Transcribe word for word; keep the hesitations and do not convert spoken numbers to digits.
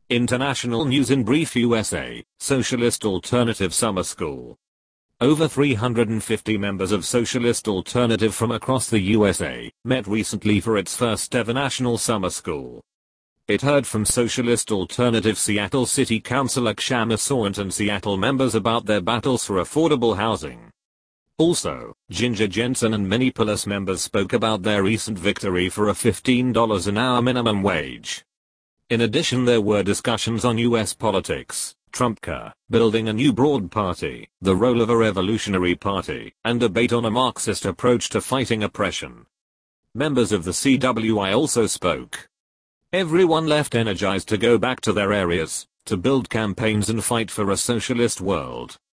International News in Brief U S A, Socialist Alternative Summer School. Over three hundred fifty members of Socialist Alternative from across the U S A met recently for its first ever National Summer School. It heard from Socialist Alternative Seattle City Councilor Kshama Sawant and Seattle members about their battles for affordable housing. Also, Ginger Jensen and Minneapolis members spoke about their recent victory for a fifteen dollars an hour minimum wage. In addition, there were discussions on U S politics, Trumpka, building a new broad party, the role of a revolutionary party, and debate on a Marxist approach to fighting oppression. Members of the C W I also spoke. Everyone left energized to go back to their areas, to build campaigns and fight for a socialist world.